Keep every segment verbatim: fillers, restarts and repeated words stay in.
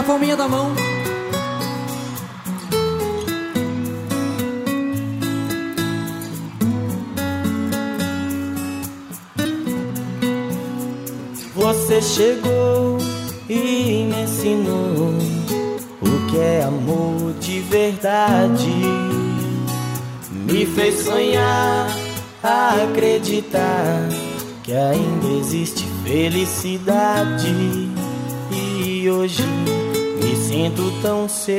na palminha da mão. Você chegou e me ensinou o que é amor de verdade. Me fez sonhar, acreditar que ainda existe felicidade. E hoje me sinto tão seu.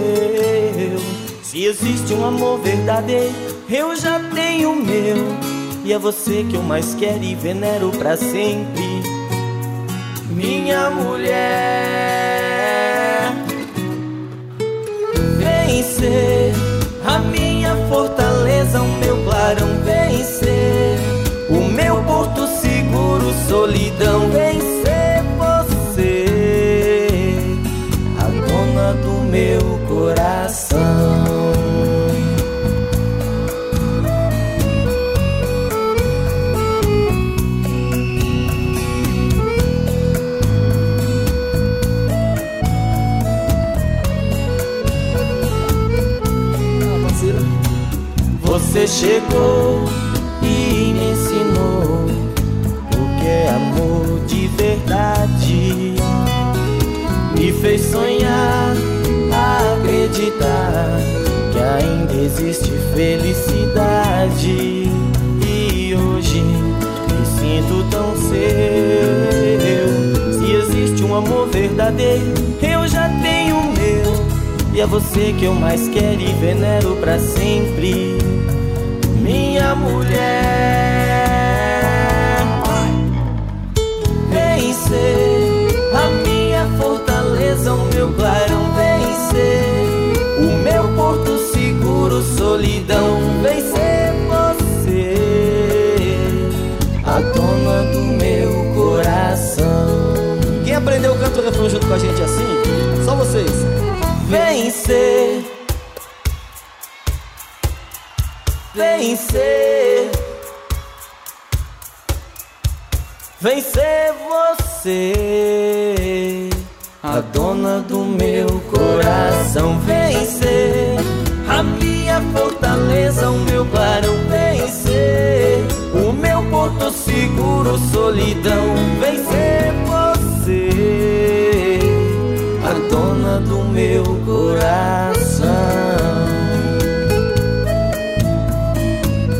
Se existe um amor verdadeiro, eu já tenho o meu. E é você que eu mais quero e venero pra sempre. Minha mulher, vem ser a minha fortaleza, o meu clarão, vem ser o meu porto seguro, solidão, vem ser você, a dona do meu coração. Você chegou e me ensinou o que é amor de verdade. Me fez sonhar, acreditar que ainda existe felicidade. E hoje me sinto tão seu. Se existe um amor verdadeiro, eu já tenho o meu. E é você que eu mais quero e venero pra sempre. Minha mulher, vem ser a minha fortaleza, o meu clarão, vem ser o meu porto seguro, solidão, vem ser você, a dona do meu coração. Quem aprendeu o canto do refrão junto com a gente assim? Só vocês. Vem ser, vem ser, vem ser você, a dona do meu coração. Vem ser a minha fortaleza, o meu clarão, vem ser o meu porto seguro, solidão, vem ser você, a dona do meu coração.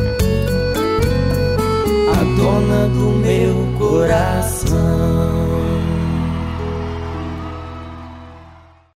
Dona do meu coração.